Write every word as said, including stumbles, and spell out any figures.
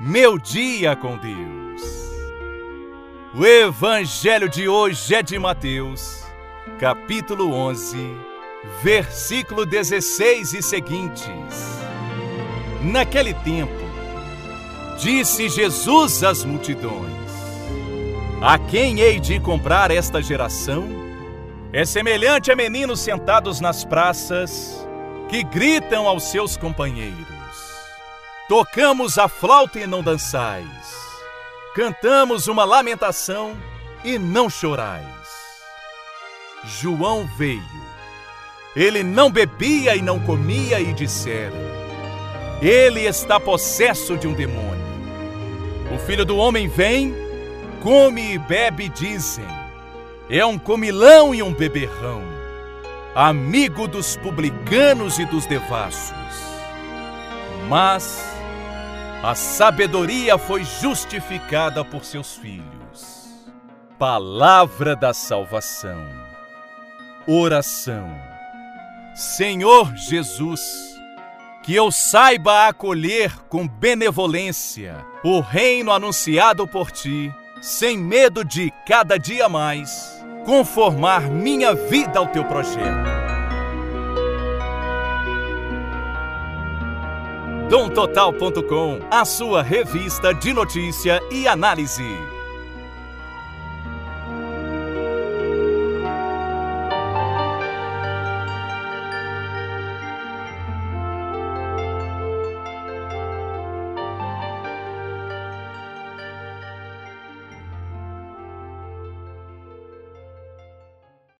meu dia com Deus. O evangelho de hoje é de Mateus, capítulo onze, versículo dezesseis e seguintes. Naquele tempo, disse Jesus às multidões: a quem hei de comprar esta geração? É semelhante a meninos sentados nas praças, que gritam aos seus companheiros: tocamos a flauta e não dançais, cantamos uma lamentação e não chorais. João veio, ele não bebia e não comia, e disseram: ele está possesso de um demônio. O Filho do Homem vem, come e bebe, dizem: é um comilão e um beberrão, amigo dos publicanos e dos devassos. Mas a sabedoria foi justificada por seus filhos. Palavra da salvação. Oração. Senhor Jesus, que eu saiba acolher com benevolência o reino anunciado por Ti, sem medo de, cada dia mais, conformar minha vida ao Teu projeto. Dom Total ponto com, a sua revista de notícia e análise.